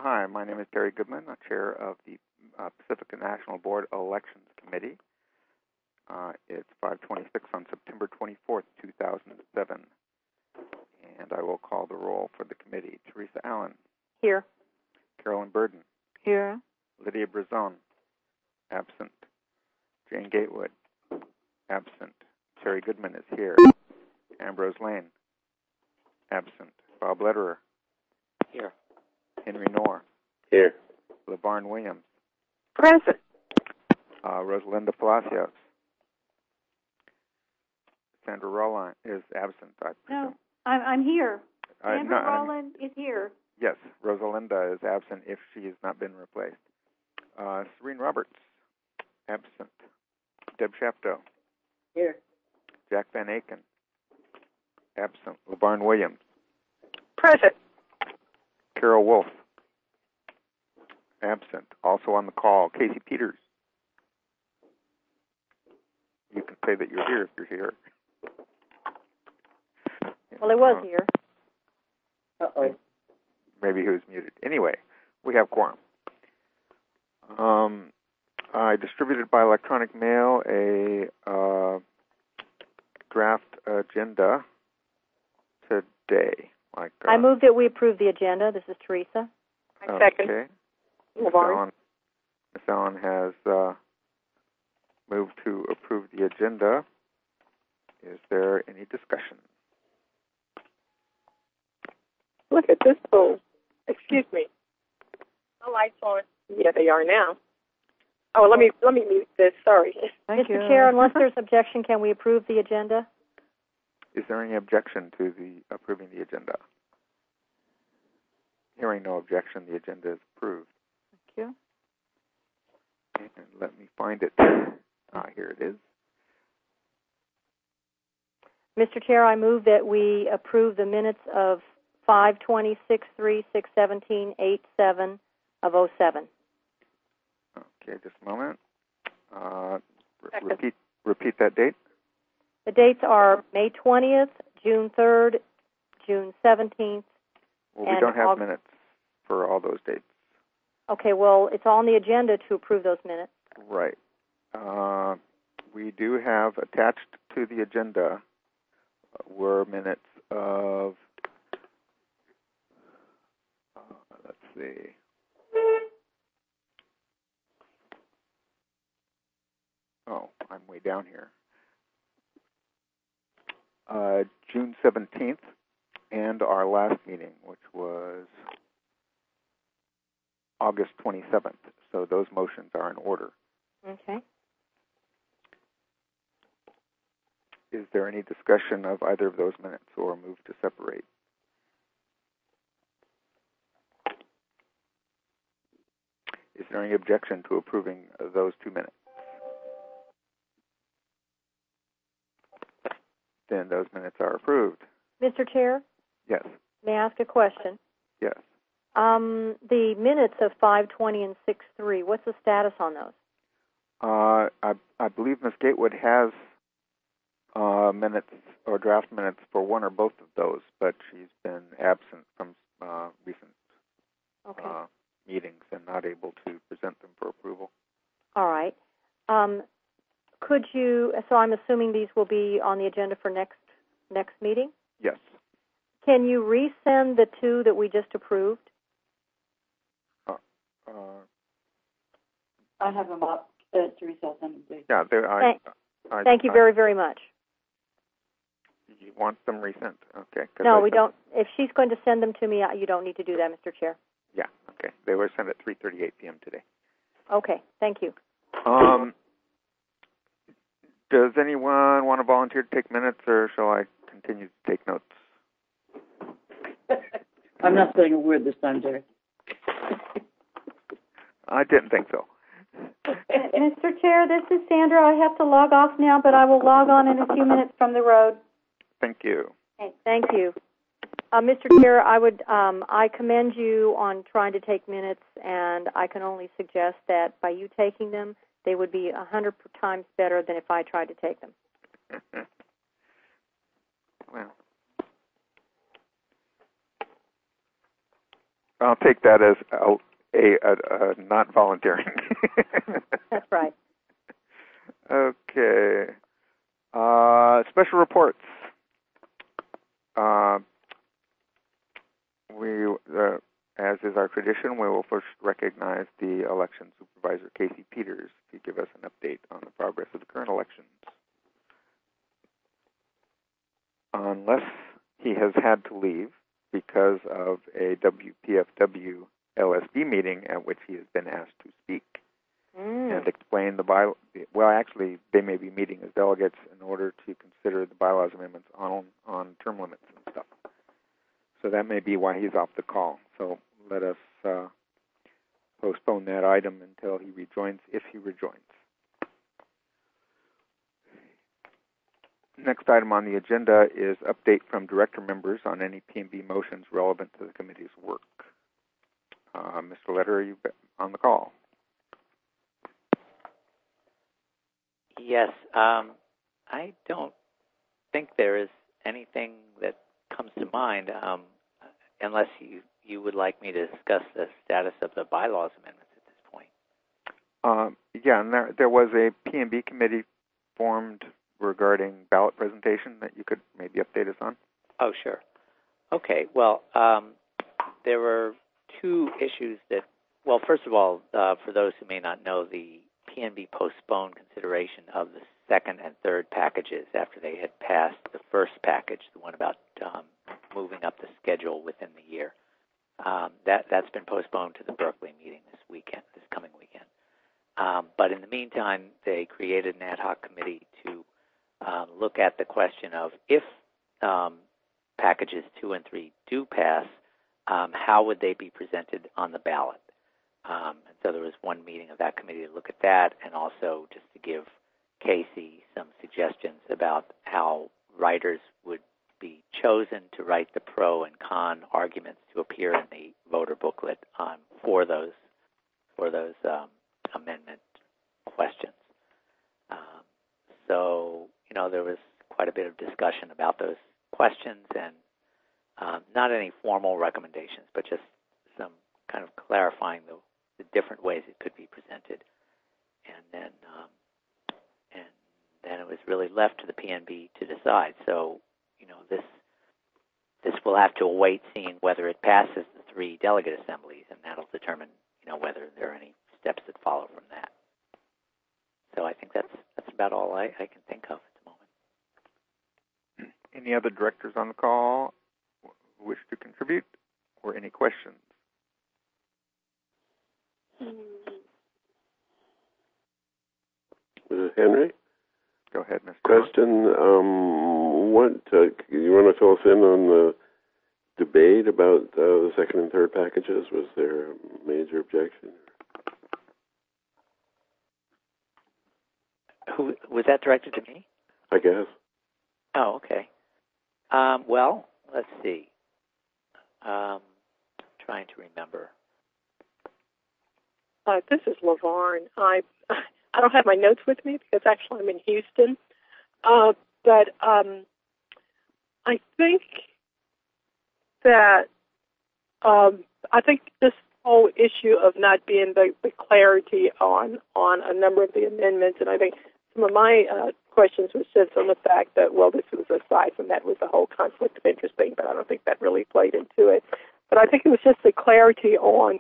Hi, my name is Terry Goodman, chair of the Pacific National Board Elections Committee. It's 5:26 on September 24th, 2007, and I will call the roll for the committee. Teresa Allen. Here. Carolyn Burden. Here. Lydia Brazone. Absent. Jane Gatewood. Absent. Terry Goodman is here. Ambrose Lane. Absent. Bob Lederer. Here. Henry Knorr. Here. LeVarn Williams. Present. Rosalinda Palacios. Sandra Rowland is absent, I presume. No, I'm here. Sandra No, Rowland is here. Yes, Rosalinda is absent if she has not been replaced. Serene Roberts, absent. Deb Shapto. Here. Jack Van Aken, absent. LeVarn Williams. Present. Carol Wolf, absent. Also on the call, Casey Peters. You can say that you're here if you're here. Well, I was here. Uh-oh. Maybe he was muted. Anyway, we have quorum. I distributed by electronic mail a draft agenda today. I move that we approve the agenda. This is Teresa. I second. Okay. LeVarn. Ms. Allen has moved to approve the agenda. Is there any discussion? Look at this fool. Excuse me. The lights on. Yeah, they are now. Oh, let me mute this. Sorry. Mr. Chair, unless there's objection, can we approve the agenda? Is there any objection to the approving the agenda? Hearing no objection, the agenda is approved. Thank you. And let me find it. Here it is. Mr. Chair, I move that we approve the minutes of 5/20, 6/3, 6/17, 8/7 of 07. Okay, just a moment. Repeat that date. The dates are May 20th, June 3rd, June 17th. Well, we don't have minutes for all those dates. Okay, well, it's on the agenda to approve those minutes. Right. We do have attached to the agenda were minutes of, let's see. Oh, I'm way down here. June 17th and our last meeting, which was August 27th. So those motions are in order. Okay. Is there any discussion of either of those minutes or move to separate? Is there any objection to approving those 2 minutes? Then those minutes are approved. Mr. Chair? Yes. May I ask a question? Yes. The minutes of 5/20 and 6/3, what's the status on those? I believe Ms. Gatewood has minutes or draft minutes for one or both of those, but she's been absent from recent meetings and not able to present them for approval. All right. Could you, so I'm assuming these will be on the agenda for next meeting? Yes. Can you resend the 2 that we just approved? I have them up. Teresa, send them. Yeah, thank you very, very much. You want them resent? Okay. No, we don't. If she's going to send them to me, you don't need to do that, Mr. Chair. Yeah, okay. They were sent at 3:38 p.m. today. Okay, thank you. Does anyone want to volunteer to take minutes, or shall I continue to take notes? I'm not saying a word this time, Jerry. I didn't think so. Mr. Chair, this is Sandra. I have to log off now, but I will log on in a few minutes from the road. Thank you. Okay, thank you. Mr. Chair, I commend you on trying to take minutes, and I can only suggest that by you taking them, they would be 100 times better than if I tried to take them. Well, I'll take that as a not volunteering. That's right. Okay. Special reports. As is our tradition, we will first recognize the election supervisor, Casey Peters, to give us an update on the progress of the current elections. Unless he has had to leave because of a WPFW LSD meeting at which he has been asked to speak and explain the bylaw. Well, actually, they may be meeting as delegates in order to consider the bylaws amendments on term limits and stuff. So that may be why he's off the call. So let us postpone that item until he rejoins, if he rejoins. Next item on the agenda is update from director members on any P&B motions relevant to the committee's work. Mr. Letter, are you on the call? Yes. I don't think there is anything that comes to mind, unless you would like me to discuss the status of the bylaws amendments at this point. Yeah, and there was a P&B committee formed regarding ballot presentation that you could maybe update us on. Oh, sure. Okay. Well, there were two issues that, well, first of all, for those who may not know, the P&B postponed consideration of the second and third packages after they had passed the first package, the one about moving up the schedule within the year. That's been postponed to the Berkeley meeting this coming weekend. But in the meantime, they created an ad hoc committee to look at the question of if packages 2 and 3 do pass, how would they be presented on the ballot? And so there was one meeting of that committee to look at that, and also just to give Casey some suggestions about how writers would be chosen to write the pro and con arguments to appear in the voter booklet for those amendment questions. So, there was quite a bit of discussion about those questions, and not any formal recommendations, but just some kind of clarifying the different ways it could be presented. And then it was really left to the PNB to decide. So, this will have to await seeing whether it passes the 3 delegate assemblies, and that'll determine, whether there are any steps that follow from that. So I think that's about all I can think of at the moment. Any other directors on the call who wish to contribute, or any questions? Henry? Go ahead, Mr. Question, you want to fill us in on the debate about the second and third packages? Was there a major objection? Who was that directed to me? I guess. Oh, okay. Well, let's see. Trying to remember. This is LaVarn. I don't have my notes with me because actually I'm in Houston. But I think that this whole issue of not being the clarity on a number of the amendments, and I think some of my questions were centered on the fact that, well, this was aside from that was the whole conflict of interest thing, but I don't think that really played into it. But I think it was just the clarity on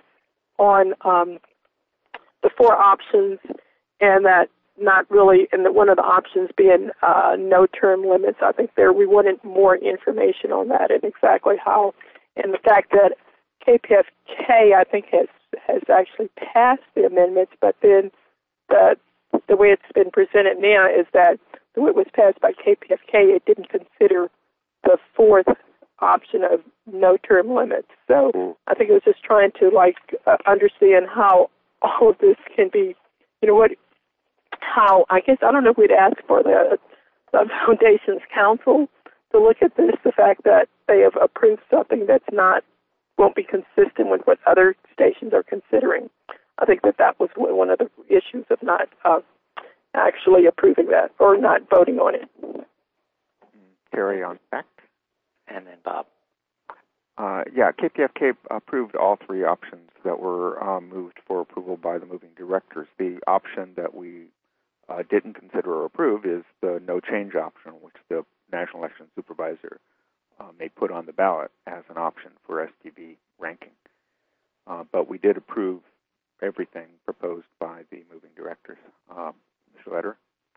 the 4 options, and that not really, and one of the options being no term limits. I think we wanted more information on that and exactly how, and the fact that KPFK, I think, has actually passed the amendments, but then the way it's been presented now is that the way it was passed by KPFK, it didn't consider the 4th option of no term limits. So I think it was just trying to understand how all of this can be, how, I guess, I don't know if we'd ask for the Foundation's counsel to look at this, the fact that they have approved something that's won't be consistent with what other stations are considering. I think that was one of the issues of not actually approving that or not voting on it. Carry on back. And then Bob. KPFK approved all three options that were moved for approval by the moving directors. The option that we didn't consider or approve is the no change option, which the National Election Supervisor may put on the ballot as an option for STV ranking. But we did approve everything proposed by the moving directors. Mr. Leder?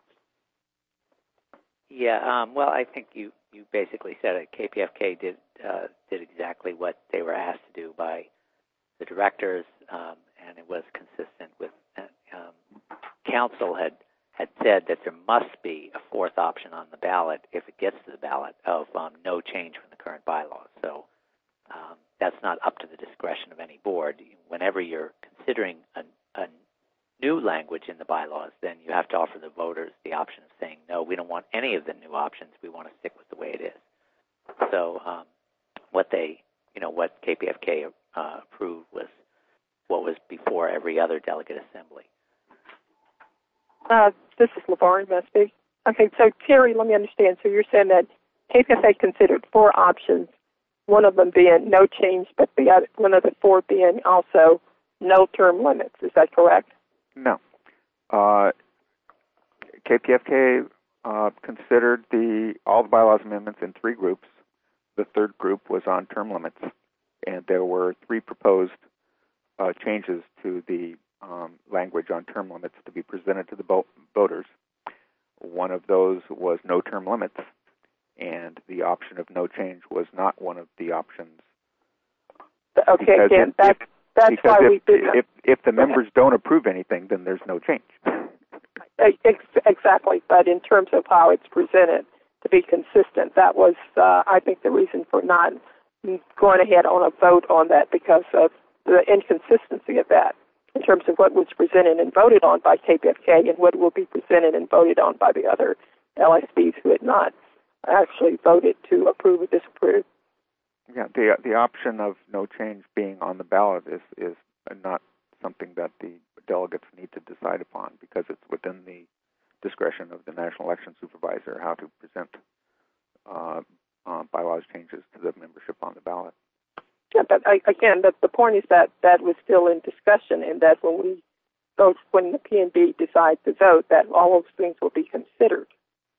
Yeah, well, I think you basically said it. KPFK did exactly what they were asked to do by the directors, and it was consistent with council had said that there must be a fourth option on the ballot if it gets to the ballot of no change from the current bylaws. So that's not up to the discretion of any board. Whenever you're considering a new language in the bylaws, then you have to offer the voters the option of saying, no, we don't want any of the new options. We want to stick with the way it is. So what KPFK approved was what was before every other delegate assembly. This is LaVarn, may I speak? Okay, so Terry, let me understand. So you're saying that KPFA considered four options, one of them being no change, but the other, one of the four being also no term limits. Is that correct? No. KPFK considered all the bylaws amendments in three groups. The third group was on term limits, and there were three proposed changes to the language on term limits to be presented to the voters. One of those was no term limits, and the option of no change was not one of the options. Okay, again, that's why we did that. If the members don't approve anything, then there's no change. Exactly, but in terms of how it's presented, to be consistent, that was, I think, the reason for not going ahead on a vote on that, because of the inconsistency of that in terms of what was presented and voted on by KPFK and what will be presented and voted on by the other LSBs who had not actually voted to approve or disapprove. Yeah, the option of no change being on the ballot is not something that the delegates need to decide upon, because it's within the discretion of the National Election Supervisor how to present bylaws changes to the membership on the ballot. Yeah, but again, the point is that was still in discussion, and that when we vote, when the P&B decides to vote, that all those things will be considered.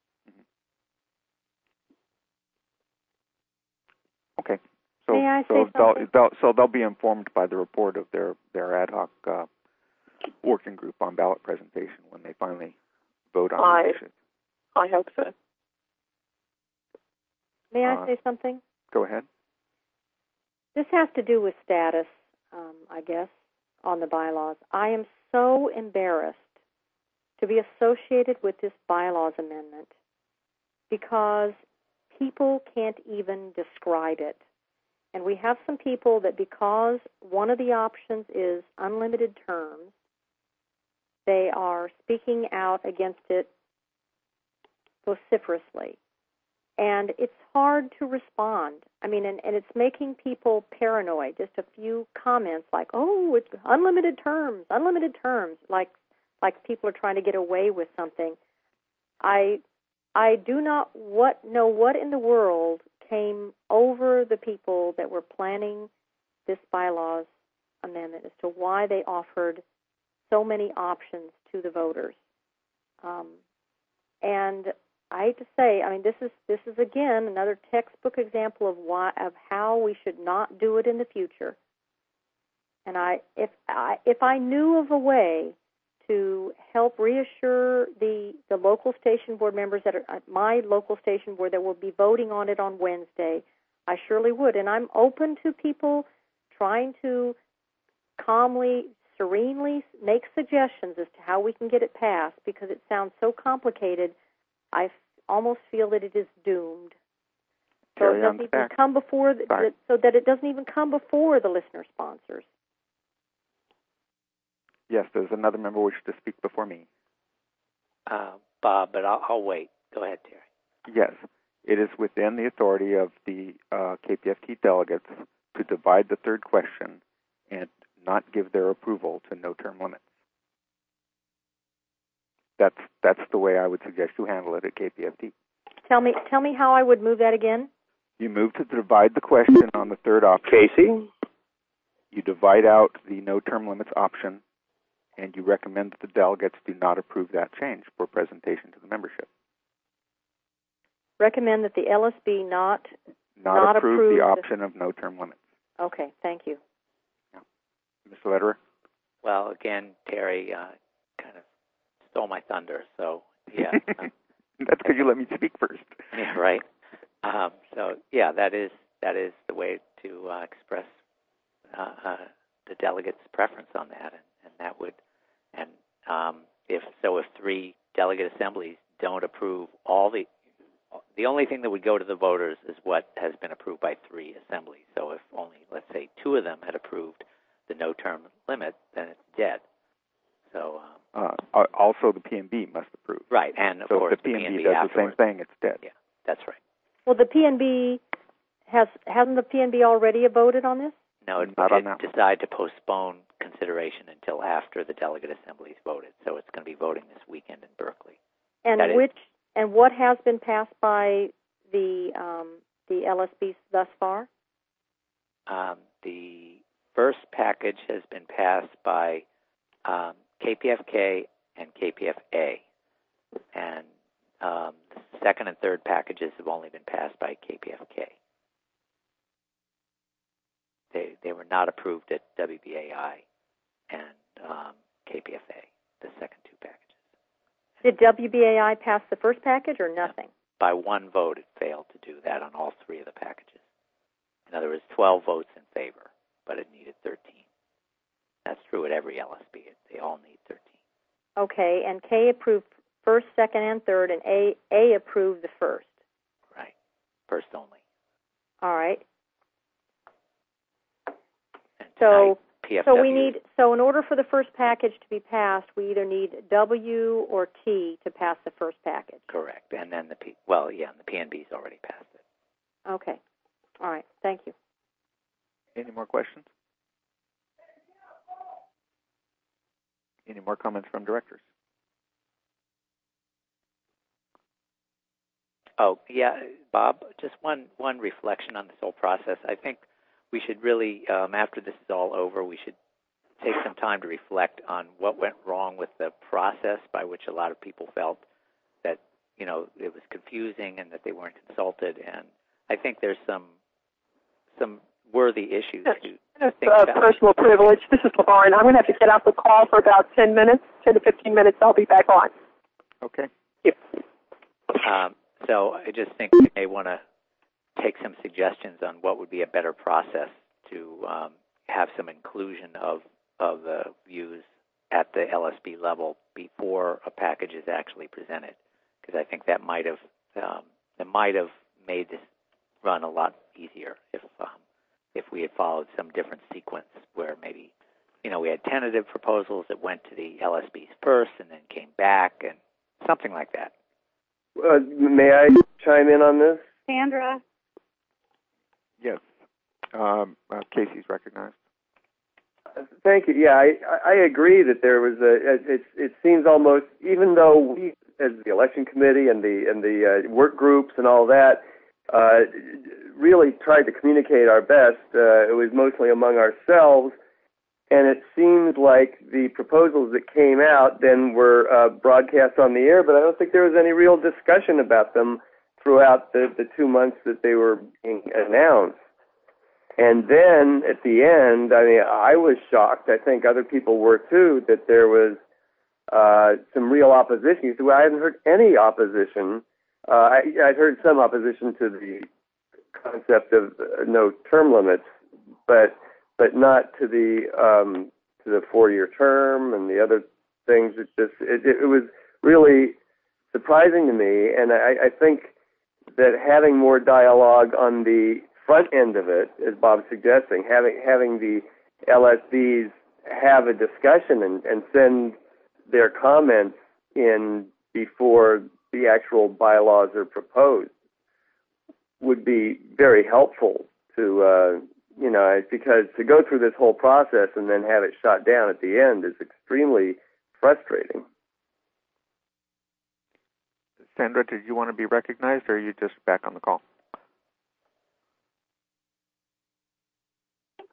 Okay. May I say something? They'll be informed by the report of their ad hoc working group on ballot presentation when they finally vote on the issue. I hope so. May I say something? Go ahead. This has to do with status, I guess, on the bylaws. I am so embarrassed to be associated with this bylaws amendment because people can't even describe it. And we have some people that, because one of the options is unlimited terms, they are speaking out against it vociferously. And it's hard to respond. I mean, and it's making people paranoid. Just a few comments like, oh, it's unlimited terms, like people are trying to get away with something. I do not know what in the world came over the people that were planning this bylaws amendment as to why they offered so many options to the voters. And I hate to say, I mean, this is again another textbook example of how we should not do it in the future. And if I knew of a way to help reassure the local station board members that are at my local station board that will be voting on it on Wednesday, I surely would. And I'm open to people trying to calmly, serenely make suggestions as to how we can get it passed, because it sounds so complicated. I almost feel that it is doomed. So it doesn't even come before so that it doesn't even come before the listener sponsors. Yes, there's another member wishing to speak before me. Bob, but I'll wait. Go ahead, Terry. Yes, it is within the authority of the KPFT delegates to divide the third question and not give their approval to no term limits. That's the way I would suggest you handle it at KPFT. Tell me how I would move that again. You move to divide the question on the third option. Casey? You divide out the no term limits option, and you recommend that the delegates do not approve that change for presentation to the membership. Recommend that the LSB not approve the option of no term limits. Okay, thank you. Yeah. Mr. Lederer? Well, again, Terry kind of stole my thunder, so yeah. That's because you let me speak first. Yeah, right. So yeah, that is the way to express the delegates' preference on that, and that would, and if 3 delegate assemblies don't approve the only thing that would go to the voters is what has been approved by 3 assemblies. So if only, let's say, 2 of them had approved the no term limit, then it's dead. So also the PNB must approve. right, and of so course if the PNB does afterwards. the same thing, it's dead. Yeah, that's right. Well, the PNB hasn't the PNB already voted on this? No, it Not on that one. decided to postpone consideration until after the delegate assemblies voted. So it's going to be voting this weekend in Berkeley. And what has been passed by the LSBs thus far? The first package has been passed by KPFK and KPFA, and the second and third packages have only been passed by KPFK. They were not approved at WBAI and KPFA, the second 2 packages. Did WBAI pass the first package or nothing? By 1 vote, it failed to do that on all 3 of the packages. In other words, 12 votes in favor, but it needed 13. That's true at every LSB. They all need 13. Okay, and K approved first, second, and third, and A approved the first. Right, first only. All right. And So PFW, we need, so in order for the first package to be passed, we either need W or T to pass the first package. correct, and then the PNB's already passed it. Okay. All right. Thank you. Any more questions? Any more comments from directors? Oh, yeah, Bob, just one reflection on this whole process. I think we should really, after this is all over, we should take some time to reflect on what went wrong with the process by which a lot of people felt that, it was confusing and that they weren't consulted. And I think there's some worthy issues to think about. Personal privilege. This is Lauren. I'm going to have to get off the call for about 10 to 15 minutes. I'll be back on. Okay. Yep. So I just think we may want to take some suggestions on what would be a better process to have some inclusion of the views at the LSB level before a package is actually presented, because I think that might have made this run a lot easier if we had followed some different sequence where maybe we had tentative proposals that went to the LSBs first and then came back and something like that. May I chime in on this? Sandra? Yes. Casey's recognized. Thank you. Yeah, I agree that there was it seems almost, even though we, as the election committee and the work groups and all that, really tried to communicate our best, it was mostly among ourselves, and it seems like the proposals that came out then were broadcast on the air, but I don't think there was any real discussion about them throughout the 2 months that they were being announced. And then at the end, I was shocked. I think other people were too, that there was some real opposition. You said, well, I hadn't heard any opposition. I'd heard some opposition to the concept of no term limits, but not to the 4-year term and the other things. It was really surprising to me, and I think that having more dialogue on the front end of it, as Bob's suggesting, having the LSBs have a discussion and send their comments in before the actual bylaws are proposed would be very helpful to, because to go through this whole process and then have it shot down at the end is extremely frustrating. Sandra, did you want to be recognized, or are you just back on the call?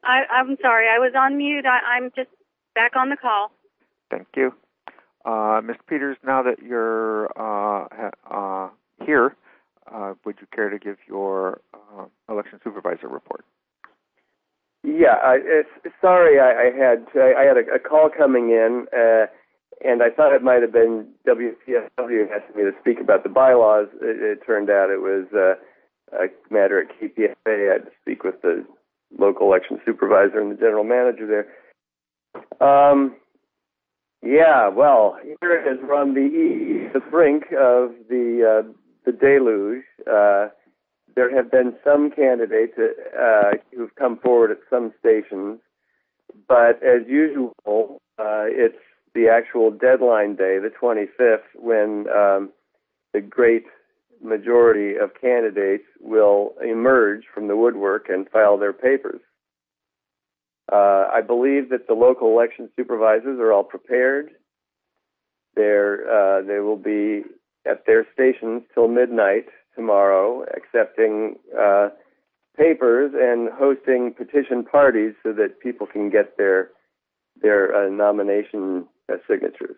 I'm sorry, I was on mute. I'm just back on the call. Thank you. Mr. Peters, now that you're here, would you care to give your election supervisor report? Yeah, sorry, I had a call coming in, and I thought it might have been WPSW asking me to speak about the bylaws. It turned out it was a matter at KPFA. I had to speak with the local election supervisor and the general manager there. Yeah, well, here it is. We're on the brink of the deluge. There have been some candidates who've come forward at some stations, but as usual, it's the actual deadline day, the 25th, when the great majority of candidates will emerge from the woodwork and file their papers. I believe that the local election supervisors are all prepared. They will be at their stations till midnight tomorrow, accepting papers and hosting petition parties so that people can get their nomination signatures.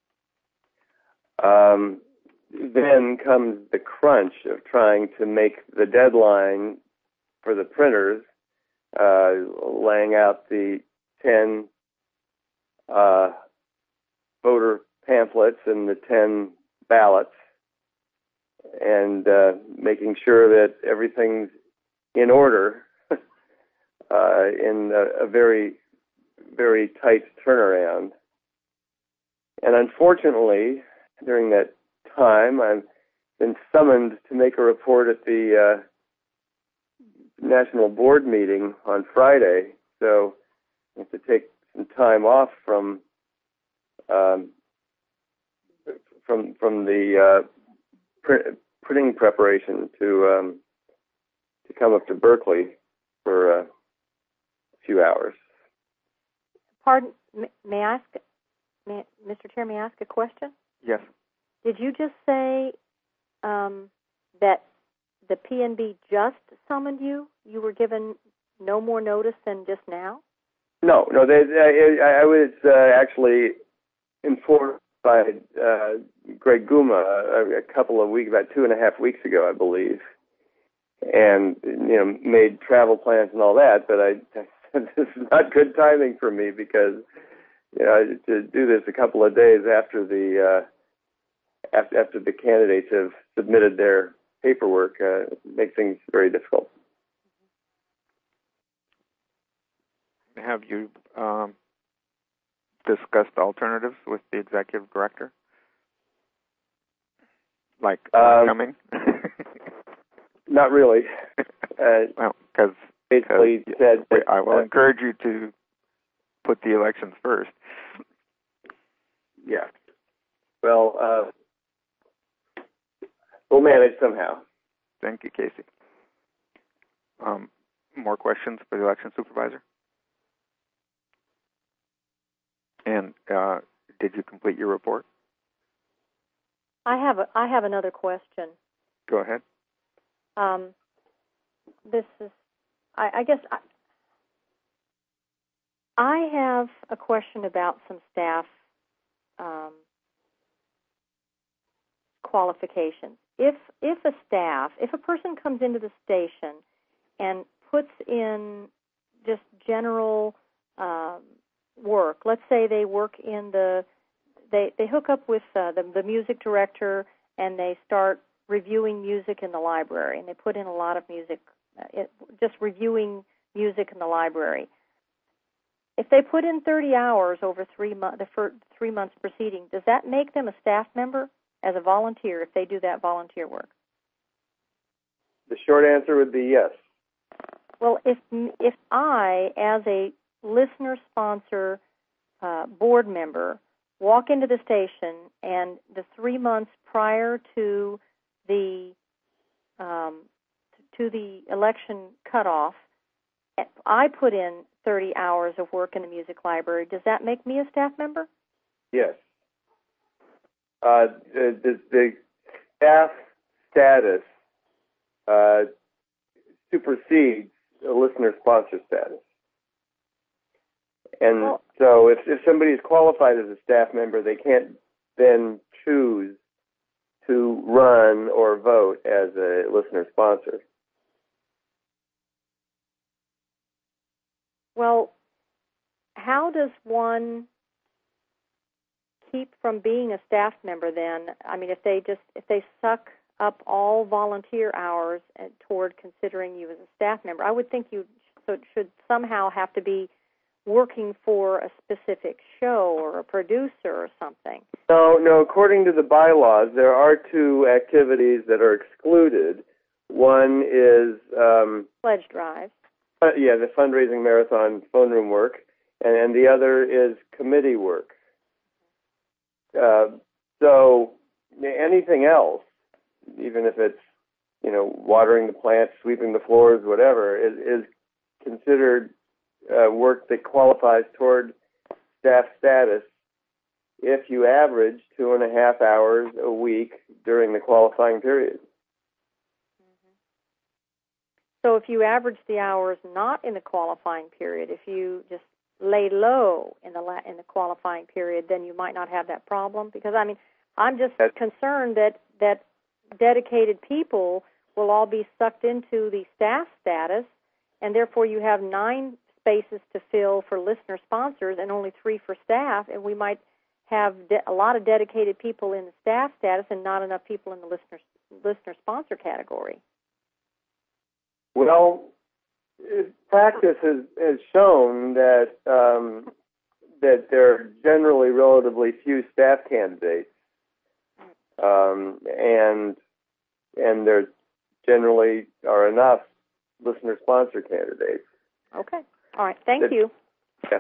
Then comes the crunch of trying to make the deadline for the printers, laying out the 10 voter pamphlets and the 10 ballots, and making sure that everything's in order in a very, very tight turnaround. And unfortunately, during that time, I've been summoned to make a report at the National Board meeting on Friday, so I have to take some time off from the printing preparation to come up to Berkeley for a few hours. Pardon, may I ask, Mr. Chair, may I ask a question? Yes. Did you just say that the PNB just summoned you? You were given no more notice than just now? No. I was actually informed by Greg Guma about 2.5 weeks ago, I believe, and made travel plans and all that. But I said this is not good timing for me because to do this a couple of days after the candidates have submitted their paperwork makes things very difficult. Have you discussed alternatives with the executive director? Like coming? Not really. Well, because basically said that, I will encourage you to put the elections first. Yeah. Well, we'll manage somehow. Thank you, Casey. More questions for the election supervisor? And did you complete your report? I have another question. Go ahead. This is, I guess, I have a question about some staff qualifications. If a person comes into the station and puts in just general work, let's say they work in they hook up with the music director and they start reviewing music in the library, and they put in a lot of music, just reviewing music in the library. If they put in 30 hours over 3 months, the first 3 months preceding, does that make them a staff member as a volunteer if they do that volunteer work? The short answer would be yes. Well, if I, as a listener-sponsor board member, walk into the station and the 3 months prior to the election cutoff, I put in 30 hours of work in the music library, does that make me a staff member? Yes. The staff status supersedes a listener-sponsor status. And so if somebody is qualified as a staff member, they can't then choose to run or vote as a listener sponsor. Well, how does one keep from being a staff member then? I mean, if they suck up all volunteer hours toward considering you as a staff member, I would think you should somehow have to be working for a specific show or a producer or something. No. According to the bylaws, there are two activities that are excluded. One is pledge drive. The fundraising marathon phone room work, and the other is committee work. So anything else, even if it's watering the plants, sweeping the floors, whatever, is considered work that qualifies toward staff status if you average 2.5 hours a week during the qualifying period. So if you average the hours not in the qualifying period, if you just lay low in the qualifying period, then you might not have that problem. Because I'm just concerned that dedicated people will all be sucked into the staff status, and therefore you have 9 spaces to fill for listener sponsors and only 3 for staff, and we might have a lot of dedicated people in the staff status and not enough people in the listener sponsor category. Well, practice has shown that that there are generally relatively few staff candidates, and there generally are enough listener sponsor candidates. Okay. All right. Thank you. Yeah.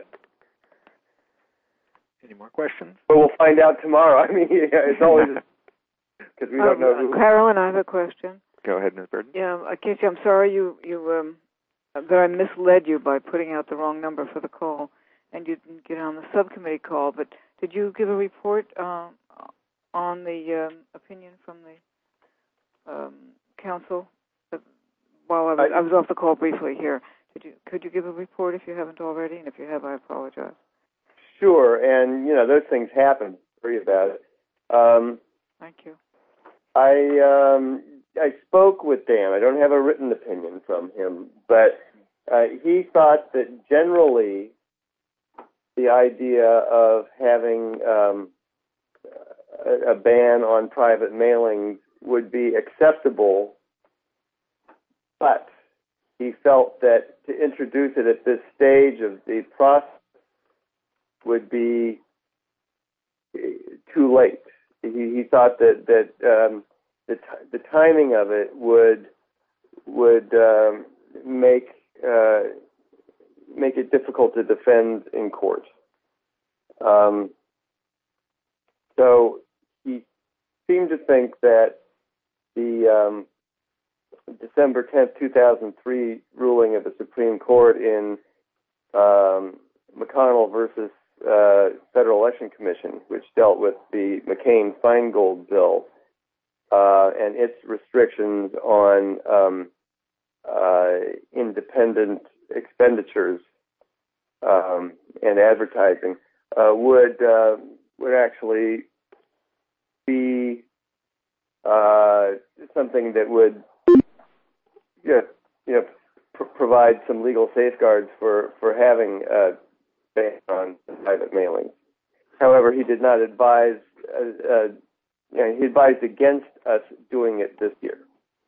Any more questions? But we'll find out tomorrow. I mean, it's always because we don't know who. Carolyn, I have a question. Go ahead, Ms. Burden. Yeah, Casey, I'm sorry that I misled you by putting out the wrong number for the call, and you didn't get on the subcommittee call. But did you give a report on the opinion from the council? While I was off the call briefly here, could you give a report if you haven't already? And if you have, I apologize. Sure, and those things happen. Worry about it. Thank you. I spoke with Dan. I don't have a written opinion from him, but he thought that generally the idea of having a ban on private mailings would be acceptable, but he felt that to introduce it at this stage of the process would be too late. He thought that the timing of it would make it difficult to defend in court. So he seemed to think that the December 10th, 2003 ruling of the Supreme Court in McConnell versus Federal Election Commission, which dealt with the McCain-Feingold bill and its restrictions on independent expenditures and advertising, would actually be something that would provide some legal safeguards for having a ban on private mailing. However, he did not advise. He advised against us doing it this year.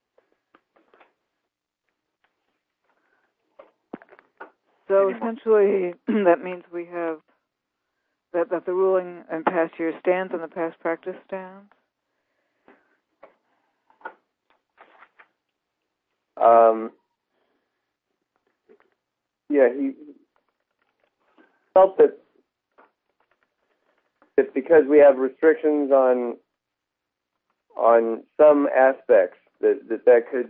So essentially, that means we have that the ruling in past years stands and the past practice stands? He felt that because we have restrictions on some aspects that could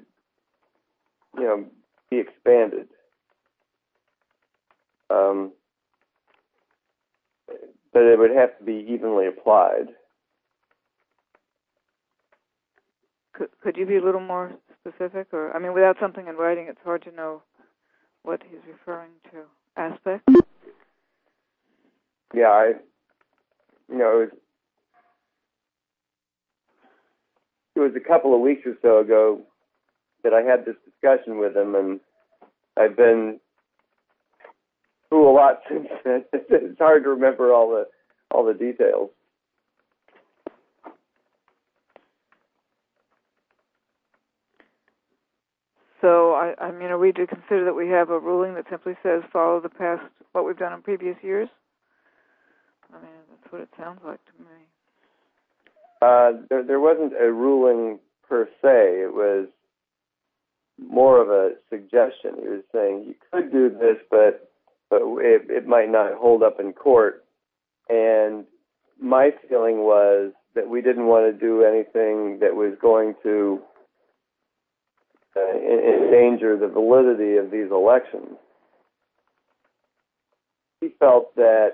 be expanded. But it would have to be evenly applied. Could you be a little more specific? Or, without something in writing, it's hard to know what he's referring to. Aspects? yeah, it was a couple of weeks or so ago that I had this discussion with him, and I've been through a lot since then. It's hard to remember all the details. So, I mean, are we to consider that we have a ruling that simply says follow the past, what we've done in previous years? I mean, that's what it sounds like to me. There wasn't a ruling per se. It was more of a suggestion. He was saying you could do this, but it might not hold up in court. And my feeling was that we didn't want to do anything that was going to endanger the validity of these elections. He felt that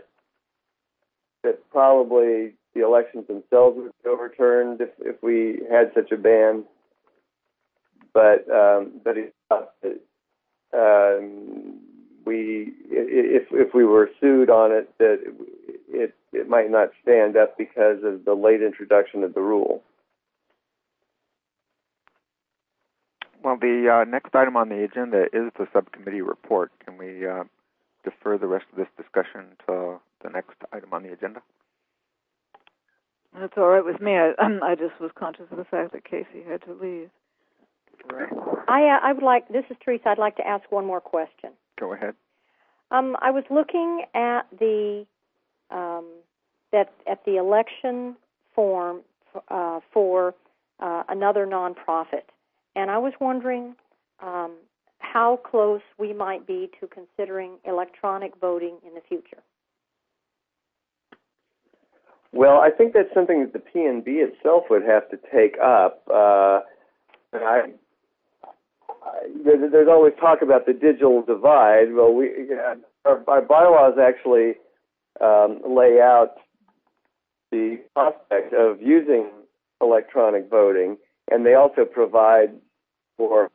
probably the elections themselves would be overturned if we had such a ban. But he thought that if we were sued on it, that it might not stand up because of the late introduction of the rule. Well, the next item on the agenda is the subcommittee report. Can we defer the rest of this discussion to the next item on the agenda? That's all right with me. I just was conscious of the fact that Casey had to leave. Right. I would like. This is Teresa. I'd like to ask one more question. Go ahead. I was looking at the at the election form for another nonprofit, and I was wondering how close we might be to considering electronic voting in the future. Well, I think that's something that the PNB itself would have to take up. There's always talk about the digital divide. Well, our bylaws actually lay out the prospect of using electronic voting, and they also provide for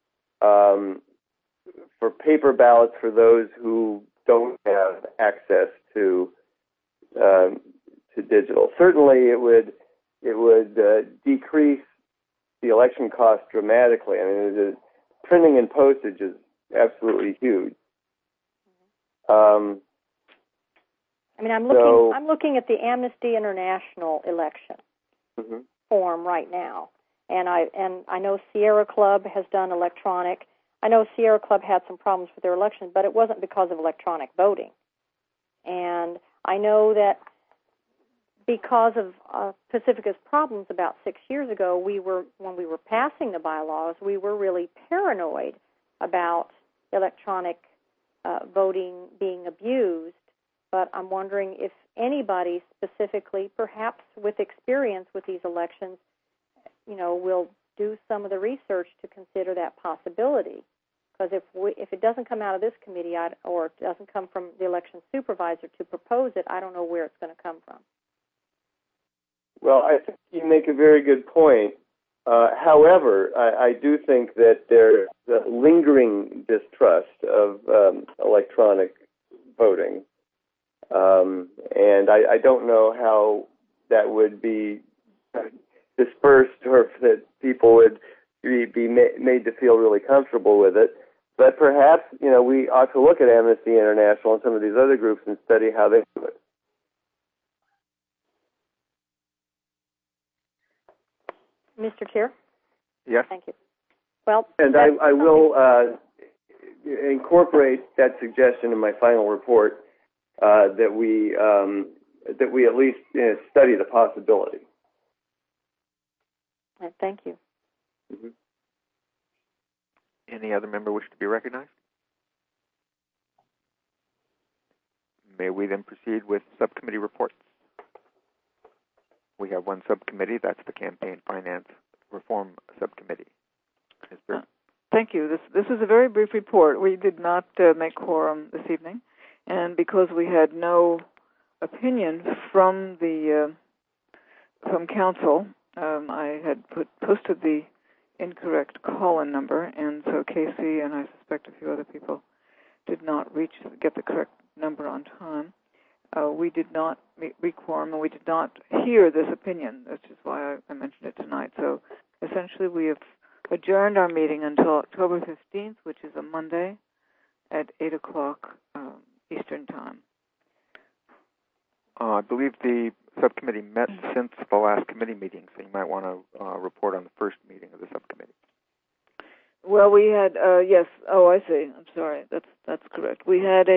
paper ballots for those who don't have access to digital. Certainly, it would decrease the election cost dramatically. I mean, the printing and postage is absolutely huge. I'm looking at the Amnesty International election form right now, and I know Sierra Club has done electronic. I know Sierra Club had some problems with their election, but it wasn't because of electronic voting. And I know that because of Pacifica's problems about 6 years ago, when we were passing the bylaws, we were really paranoid about electronic voting being abused. But I'm wondering if anybody specifically, perhaps with experience with these elections, will do some of the research to consider that possibility. Because if it doesn't come out of this committee or it doesn't come from the election supervisor to propose it, I don't know where it's going to come from. Well, I think you make a very good point. However, I do think that there's a lingering distrust of electronic voting. And I don't know how that would be dispersed or that people would be made to feel really comfortable with it. But perhaps, we ought to look at Amnesty International and some of these other groups and study how they do it. Mr. Chair? Yes. Thank you. Well, and I will incorporate that suggestion in my final report that we at least study the possibility. Thank you. Mm-hmm. Any other member wish to be recognized? May we then proceed with subcommittee reports? We have one subcommittee, that's the Campaign Finance Reform Subcommittee. Thank you. This is a very brief report. We did not make quorum this evening, and because we had no opinion from council, I had posted the incorrect call-in number, and so Casey and I suspect a few other people did not get the correct number on time. we did not re-quorum, and we did not hear this opinion, which is why I mentioned it tonight. So essentially we have adjourned our meeting until October 15th, which is a Monday, at 8 o'clock Eastern Time. I believe the subcommittee met since the last committee meeting, so you might want to report on the first meeting of the subcommittee. Well, we had yes. Oh, I see. I'm sorry. That's correct. We had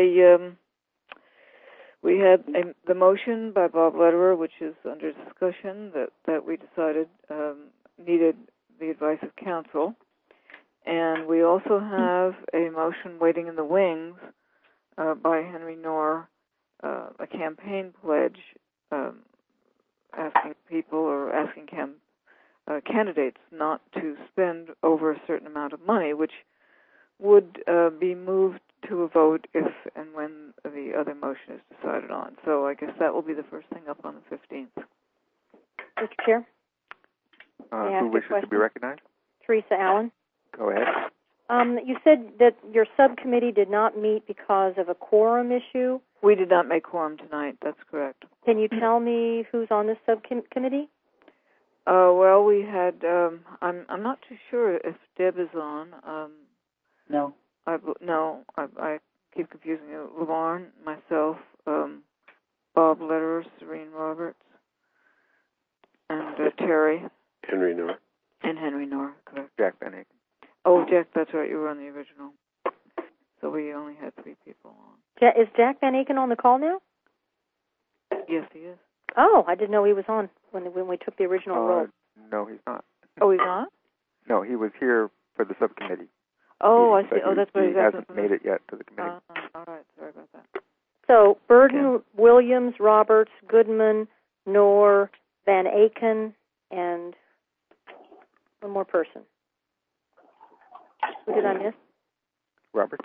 the motion by Bob Lederer, which is under discussion, that we decided needed the advice of counsel, and we also have a motion waiting in the wings by Henry Knorr, a campaign pledge asking people or asking candidates not to spend over a certain amount of money, which would be moved to a vote if and when the other motion is decided on. So I guess that will be the first thing up on the 15th. Mr. Chair? Who wishes to be recognized? Teresa Allen. Go ahead. You said that your subcommittee did not meet because of a quorum issue. We did not make quorum tonight. That's correct. Can you tell me who's on this subcommittee? Well, we had. I'm not too sure if Deb is on. No. I keep confusing you. Laverne, myself, Bob Lederer, Serene Roberts, and Terry. Henry Knorr. And Henry Knorr, correct. Jack Van Aken. Oh, Jack, that's right. You were on the original. So we only had 3 people on. Is Jack Van Aken on the call now? Yes, he is. Oh, I didn't know he was on when we took the original role. No, he's not. Oh, he's not? No, he was here for the subcommittee. Oh, I meeting, see. Oh, that's what he hasn't made it yet to the committee. All right. Sorry about that. So Burden, Williams, Roberts, Goodman, Knorr, Van Aken, and one more person. Who did I miss? Roberts.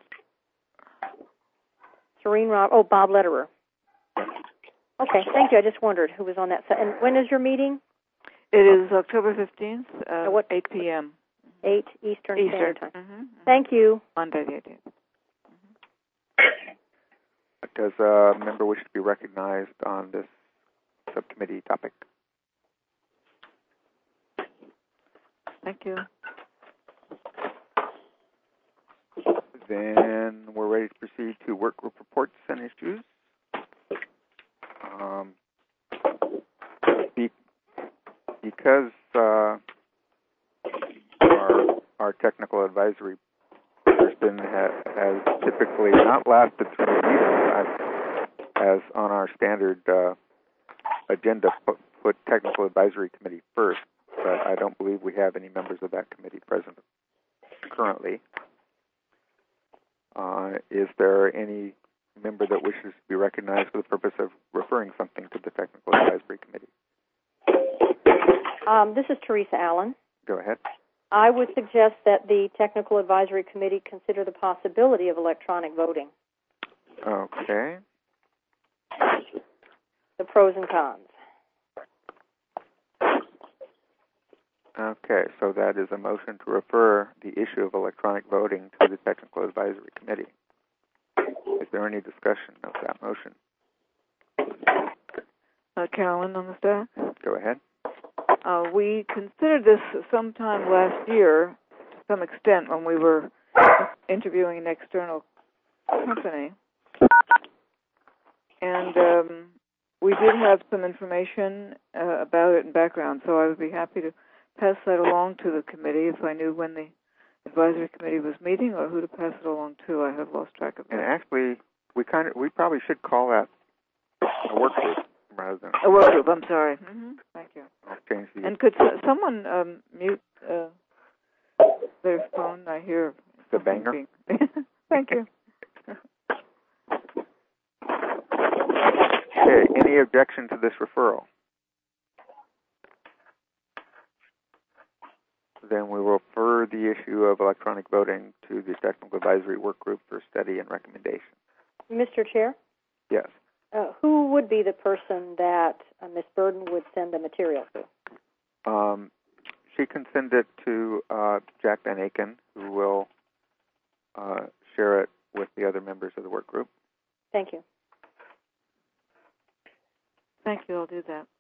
Serene Bob Lederer. Okay, thank you. I just wondered who was on that side. And when is your meeting? It is October 15th, 8 p.m. 8 Eastern Standard Time. Mm-hmm. Thank you. Monday the 18th. Does a member wish to be recognized on this subcommittee topic? Thank you. Then we're ready to proceed to work group reports and issues. Because our technical advisory person has typically not lasted through the meeting, as on our standard agenda put technical advisory committee first, but I don't believe we have any members of that committee present currently. Is there any member that wishes to be recognized for the purpose of referring something to the technical advisory committee? This is Teresa Allen. Go ahead. I would suggest that the technical advisory committee consider the possibility of electronic voting. Okay. The pros and cons. Okay, so that is a motion to refer the issue of electronic voting to the technical advisory committee. Is there any discussion of that motion? Carolyn on the staff? Go ahead. We considered this sometime last year, to some extent, when we were interviewing an external company. And we did have some information about it in background, so I would be happy to pass that along to the committee if I knew when the advisory committee was meeting or who to pass it along to. I have lost track of that. And actually, we probably should call that a work group rather than a work group. I'm sorry. Mm-hmm. Thank you. I'll change the. And could someone mute their phone? I hear the banger. Thank you. Okay. Any objection to this referral? Then we will refer the issue of electronic voting to the Technical Advisory Work Group for study and recommendation. Mr. Chair? Yes. Who would be the person that Ms. Burden would send the material to? She can send it to Jack Van Aken, who will share it with the other members of the work group. Thank you. Thank you. I'll do that.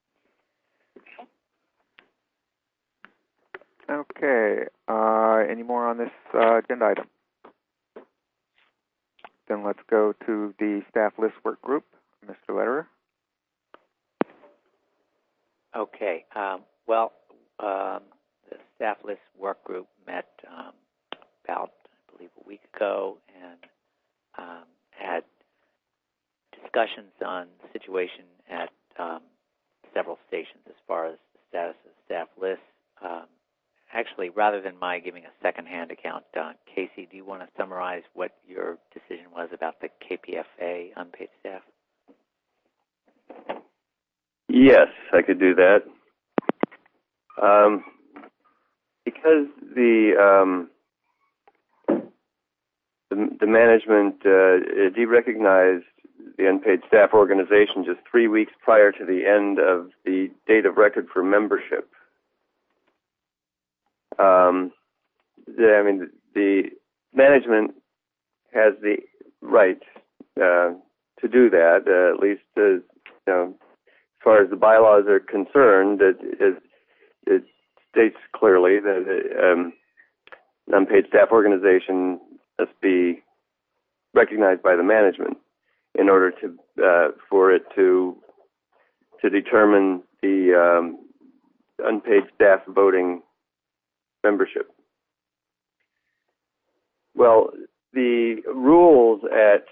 Okay. Any more on this agenda item? Then let's go to the staff list work group. Mr. Lederer. Okay. The staff list work group met about, I believe, a week ago and had discussions on the situation at several stations as far as the status of the staff list. Actually, rather than my giving a second-hand account, Casey, do you want to summarize what your decision was about the KPFA unpaid staff? Yes, I could do that. Because the management derecognized the unpaid staff organization just 3 weeks prior to the end of the date of record for membership. The management has the right to do that, at least as far as the bylaws are concerned. It states clearly that an unpaid staff organization must be recognized by the management in order to for it to determine the unpaid staff voting membership. Well, the rules at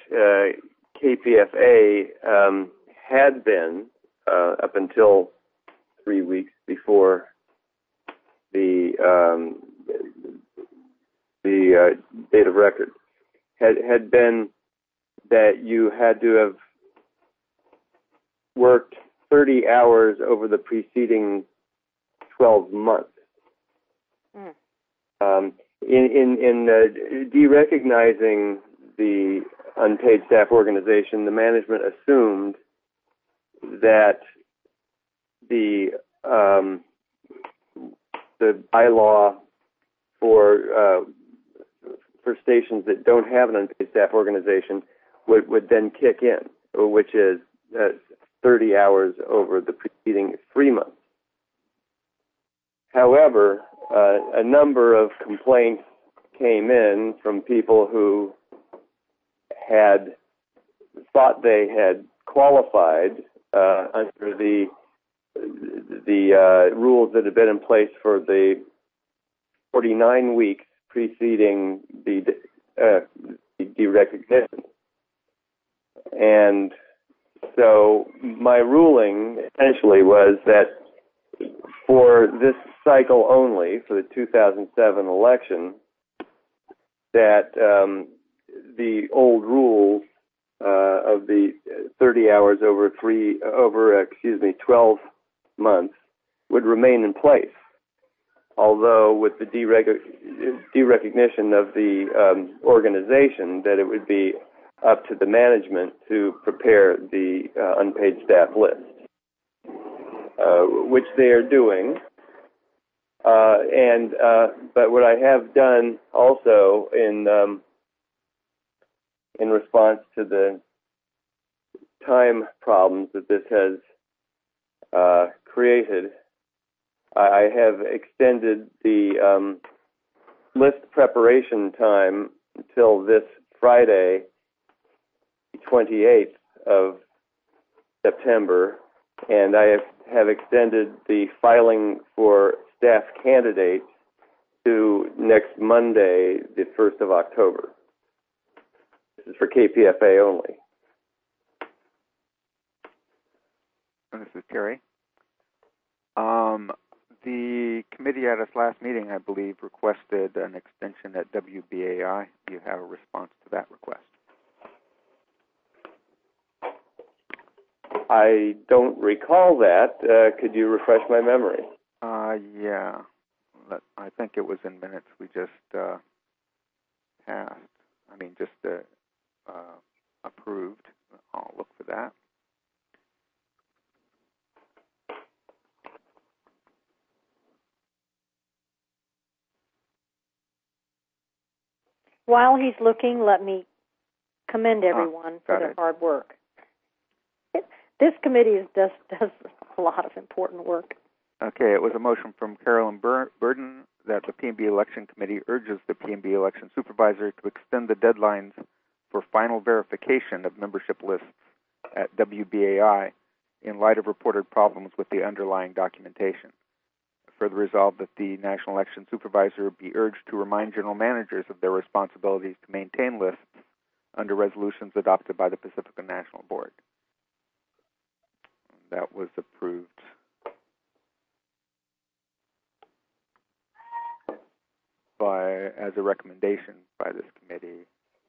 KPFA had been up until 3 weeks before the date of record had been that you had to have worked 30 hours over the preceding 12 months. In derecognizing the unpaid staff organization, the management assumed that the bylaw for stations that don't have an unpaid staff organization would then kick in, which is 30 hours over the preceding 3 months. However, a number of complaints came in from people who had thought they had qualified under the rules that had been in place for the 49 weeks preceding the derecognition. And so my ruling essentially was that for this cycle only, for the 2007 election, that the old rules of the 30 hours over 12 months would remain in place. Although with the derecognition of the organization, that it would be up to the management to prepare the unpaid staff list, which they are doing. But what I have done also in response to the time problems that this has created, I have extended the list preparation time until this Friday, 28th of September, and I have extended the filing for staff candidates to next Monday, the 1st of October. This is for KPFA only. And this is Terry. The committee at its last meeting, I believe, requested an extension at WBAI. Do you have a response to that request? I don't recall that. Could you refresh my memory? Yeah. I think it was in minutes we just passed. Approved. I'll look for that. While he's looking, let me commend everyone for their hard work. this committee does a lot of important work. Okay, it was a motion from Carolyn Burden that the P&B Election Committee urges the P&B Election Supervisor to extend the deadlines for final verification of membership lists at WBAI in light of reported problems with the underlying documentation. Further resolved that the National Election Supervisor be urged to remind general managers of their responsibilities to maintain lists under resolutions adopted by the Pacifica National Board. That was approved as a recommendation by this committee.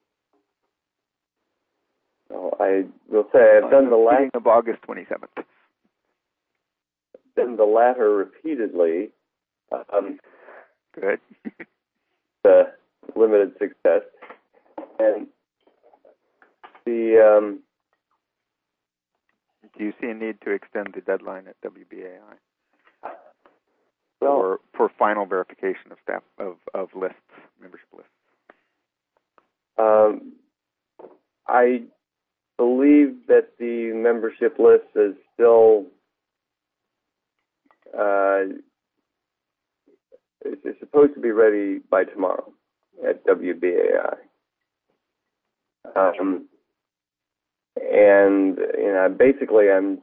Well, I will say I've done the latter of August 27th. Done the latter repeatedly. Good. Limited success, and the. Do you see a need to extend the deadline at WBAI? Well, for final verification of staff of lists, membership lists. I believe that the membership list is still it's supposed to be ready by tomorrow at WBAI. And basically I'm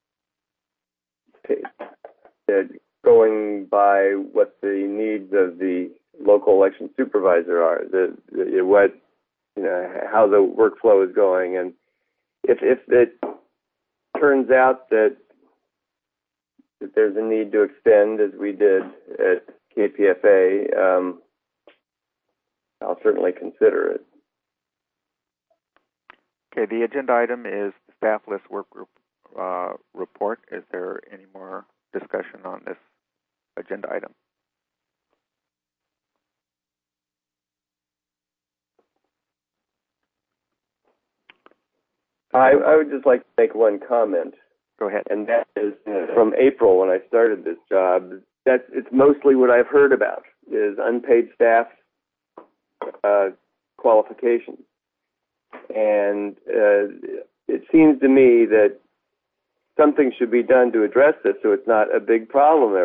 going by what the needs of the local election supervisor are, how the workflow is going, and if it turns out that there's a need to extend, as we did at KPFA, I'll certainly consider it. Okay, the agenda item is the staff list work group report. Is there any more discussion on this agenda item? I would just like to make one comment. Go ahead. And that is from April when I started this job. It's mostly what I've heard about is unpaid staff qualifications. And it seems to me that something should be done to address this so it's not a big problem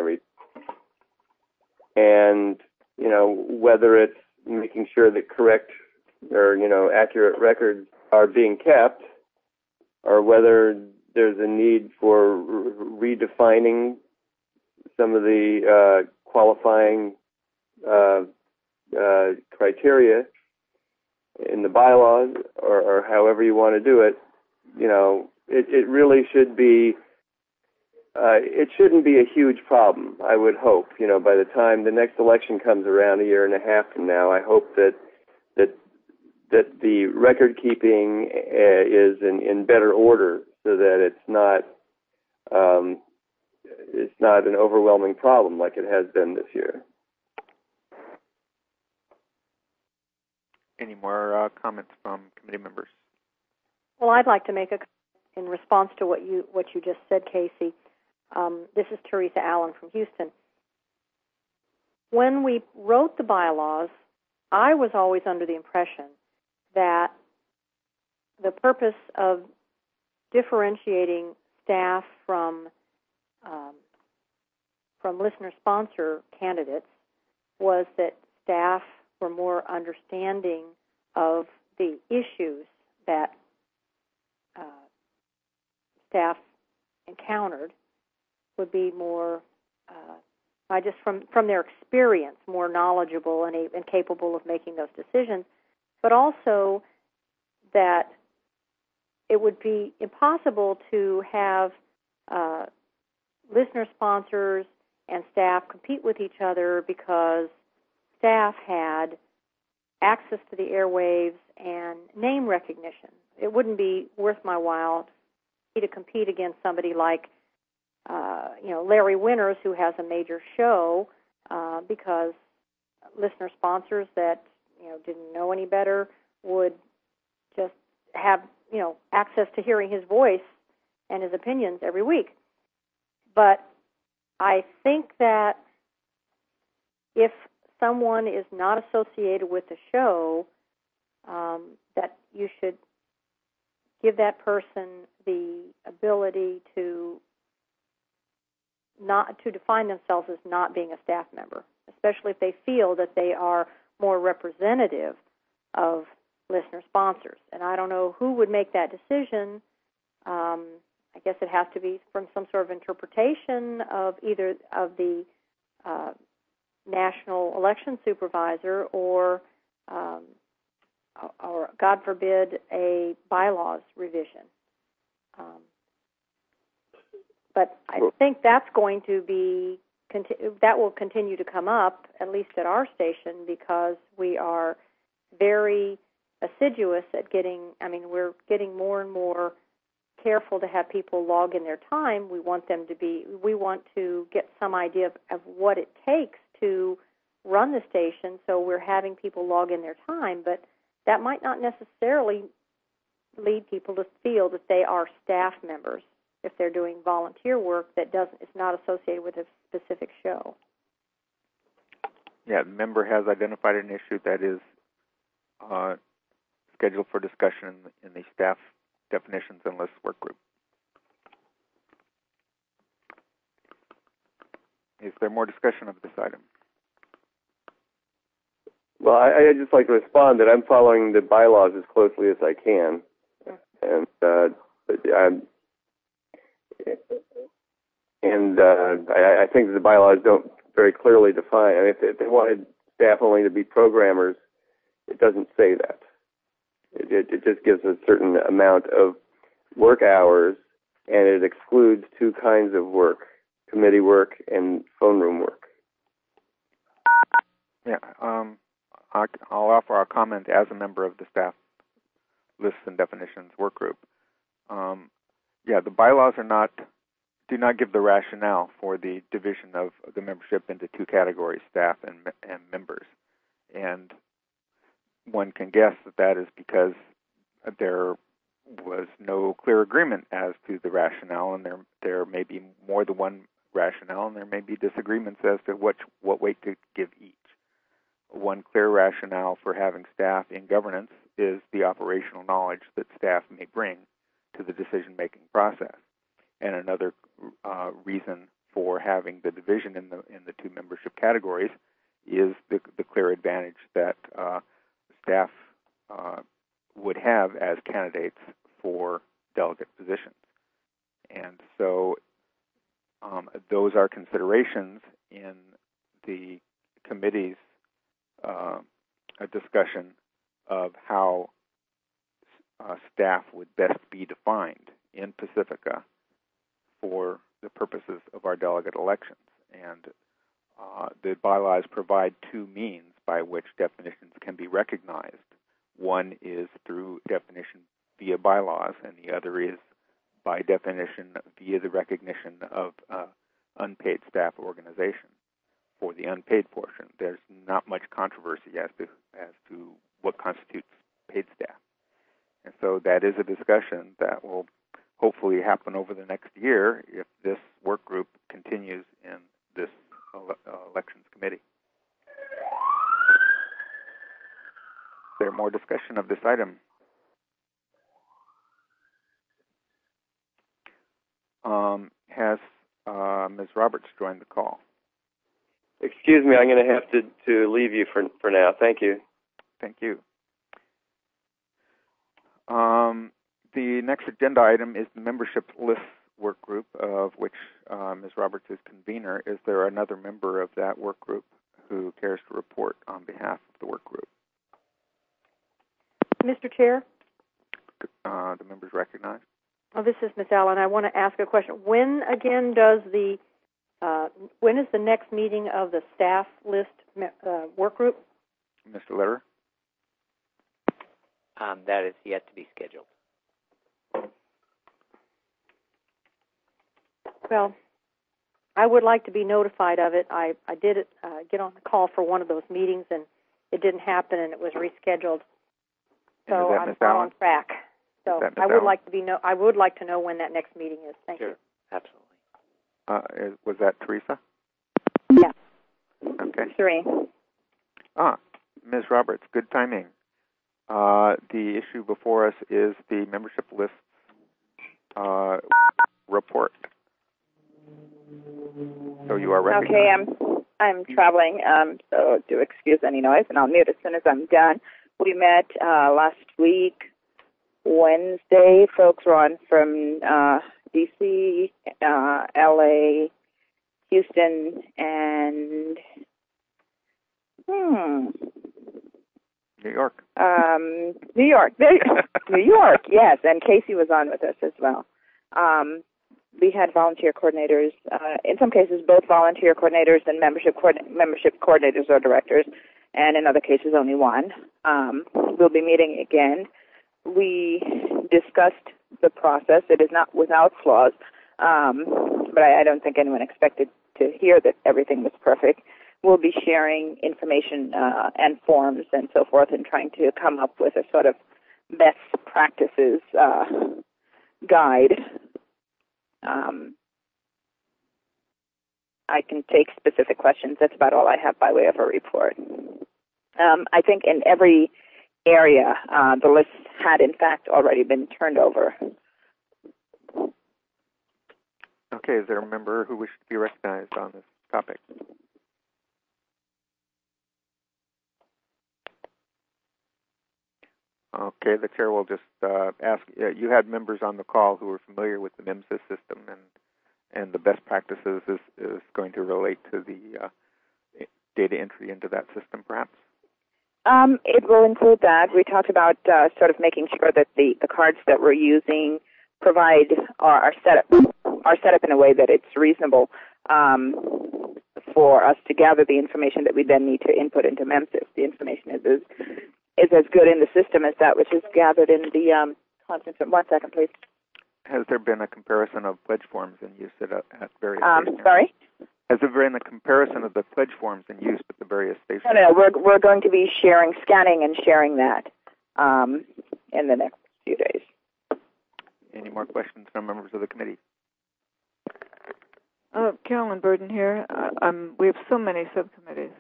and whether it's making sure that correct or accurate records are being kept, or whether there's a need for redefining some of the qualifying criteria in the bylaws, or however you want to do it. It really should be. It shouldn't be a huge problem, I would hope. By the time the next election comes around a year and a half from now, I hope that the record keeping is in better order, so that it's not an overwhelming problem like it has been this year. Any more comments from committee members? Well, I'd like to make a comment in response to what you just said, Casey. This is Teresa Allen from Houston. When we wrote the bylaws, I was always under the impression that the purpose of differentiating staff from listener-sponsor candidates was that staff were more understanding of the issues that staff encountered, would be more, from their experience, more knowledgeable and capable of making those decisions, but also that it would be impossible to have listener sponsors and staff compete with each other because staff had access to the airwaves and name recognition. It wouldn't be worth my while to compete against somebody like Larry Winters, who has a major show, because listener sponsors that didn't know any better would just have access to hearing his voice and his opinions every week. But I think that if someone is not associated with the show, that you should give that person the ability to define themselves as not being a staff member, especially if they feel that they are more representative of listener sponsors. And I don't know who would make that decision. I guess it has to be from some sort of interpretation of either of the national election supervisor or God forbid, a bylaws revision. But I think that's going to be that will continue to come up, at least at our station, because we are very assiduous at we're getting more and more careful to have people log in their time. We want to get some idea of what it takes to run the station, so we're having people log in their time, but that might not necessarily lead people to feel that they are staff members if they're doing volunteer work that is not associated with a specific show. Yeah, the member has identified an issue that is scheduled for discussion in the staff definitions and lists work group. Is there more discussion of this item? Well, I'd just like to respond that I'm following the bylaws as closely as I can, and I think the bylaws don't very clearly define. I mean, if they wanted staff only to be programmers, it doesn't say that. It just gives a certain amount of work hours, and it excludes two kinds of work: committee work and phone room work. Yeah, I'll offer a comment as a member of the staff lists and definitions work group. The bylaws do not give the rationale for the division of the membership into two categories, staff and members. And one can guess that is because there was no clear agreement as to the rationale, and there may be more than one rationale, and there may be disagreements as to what weight to give each. One clear rationale for having staff in governance is the operational knowledge that staff may bring to the decision-making process. And another reason for having the division in the two membership categories is the clear advantage that staff would have as candidates for delegate positions. And so those are considerations in the committee's a discussion of how staff would best be defined in Pacifica for the purposes of our delegate elections. And the bylaws provide two means by which definitions can be recognized. One is through definition via bylaws, and the other is by definition via the recognition of unpaid staff organization. For the unpaid portion, there's not much controversy as to what constitutes paid staff. And so that is a discussion that will hopefully happen over the next year if this work group continues in this elections committee. Is there more discussion of this item? Has Ms. Roberts joined the call? Excuse me, I'm going to have to leave you for now. Thank you. Thank you. The next agenda item is the membership list work group, of which Ms. Roberts is convener. Is there another member of that work group who cares to report on behalf of the work group? Mr. Chair? The member's recognized. Oh, this is Ms. Allen. I want to ask a question. When again when is the next meeting of the staff list work group? Mr. Lederer? That is yet to be scheduled. Well, I would like to be notified of it. I did get on the call for one of those meetings, and it didn't happen, and it was rescheduled. So I'm on track. So I would like to I would like to know when that next meeting is. Thank you. Absolutely. Was that Teresa? Yeah. Okay. 3. Ms. Roberts, good timing. The issue before us is the membership list report. So you are recognized. Okay, I'm traveling, so do excuse any noise, and I'll mute as soon as I'm done. We met last week, Wednesday. Folks were on from D.C., L.A., Houston, and New York. New York. New York, yes, and Casey was on with us as well. We had volunteer coordinators, in some cases both volunteer coordinators and membership coordinators or directors, and in other cases only one. We'll be meeting again. We discussed the process. It is not without flaws, but I don't think anyone expected to hear that everything was perfect. We'll be sharing information and forms and so forth and trying to come up with a sort of best practices guide. I can take specific questions. That's about all I have by way of a report. I think in every area, the list had, in fact, already been turned over. Okay, is there a member who wishes to be recognized on this topic? Okay, the chair will just ask. You had members on the call who were familiar with the MIMSIS system, and the best practices is going to relate to the data entry into that system, perhaps? It will include that. We talked about sort of making sure that the cards that we're using are set up in a way that it's reasonable for us to gather the information that we then need to input into MEMSIS. The information is as good in the system as that which is gathered in the conference room. 1 second, please. Has there been a comparison of pledge forms in use at various stations? Sorry? Has there been a comparison of the pledge forms in use at the various stations? No, we're going to be scanning and sharing that in the next few days. Any more questions from members of the committee? Carolyn Burden here. We have so many subcommittees.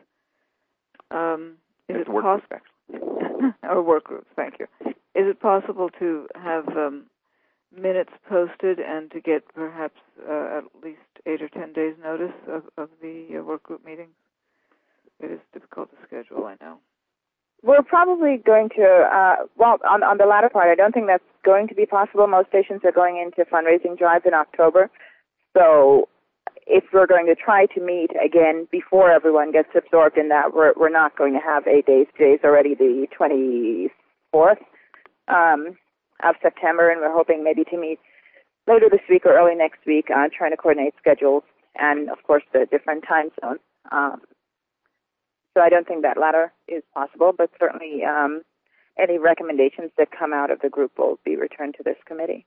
Is it possible? Or work groups, thank you. Is it possible to have minutes posted and to get perhaps at least 8 or 10 days notice of the work group meetings? It is difficult to schedule, I know. We're probably going to, on the latter part, I don't think that's going to be possible. Most stations are going into fundraising drive in October. So if we're going to try to meet again before everyone gets absorbed in that, we're not going to have 8 days. Today's already the 24th of September, and we're hoping maybe to meet later this week or early next week, trying to coordinate schedules and, of course, the different time zones. So I don't think that latter is possible, but certainly any recommendations that come out of the group will be returned to this committee.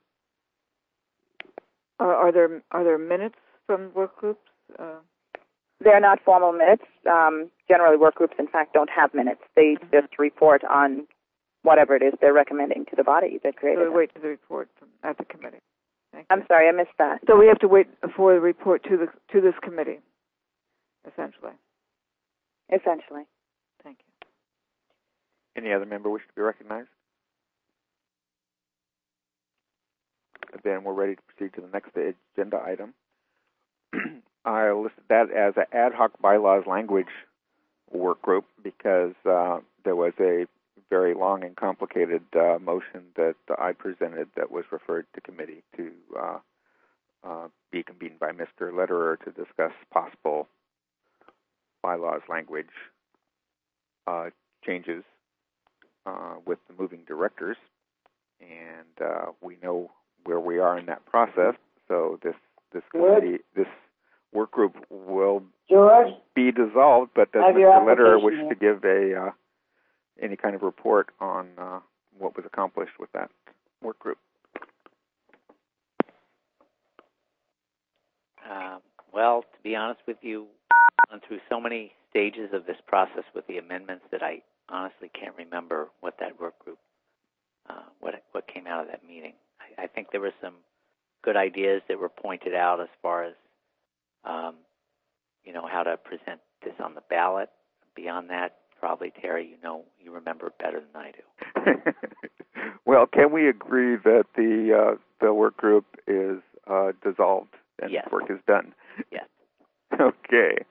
Are there minutes from work groups? They're not formal minutes. Generally, work groups, in fact, don't have minutes. They just report on whatever it is they're recommending to the body that created it. So we wait for the report at the committee. I'm sorry, I missed that. So we have to wait for the report to this committee, essentially. Essentially. Thank you. Any other member wish to be recognized? Then we're ready to proceed to the next agenda item. I listed that as an ad hoc bylaws language work group because there was a very long and complicated motion that I presented that was referred to committee to be convened by Mr. Lederer to discuss possible bylaws language changes with the moving directors. And we know where we are in that process, so this committee, this work group will be dissolved, but does Mr. Lederer wish to give any kind of report on what was accomplished with that work group? Well, to be honest with you, I've gone through so many stages of this process with the amendments that I honestly can't remember what that work group, what came out of that meeting. I think there were some good ideas that were pointed out as far as, how to present this on the ballot. Beyond that, probably, Terry, you remember it better than I do. Well, can we agree that the work group is dissolved and Yes. work is done? Yes. Okay.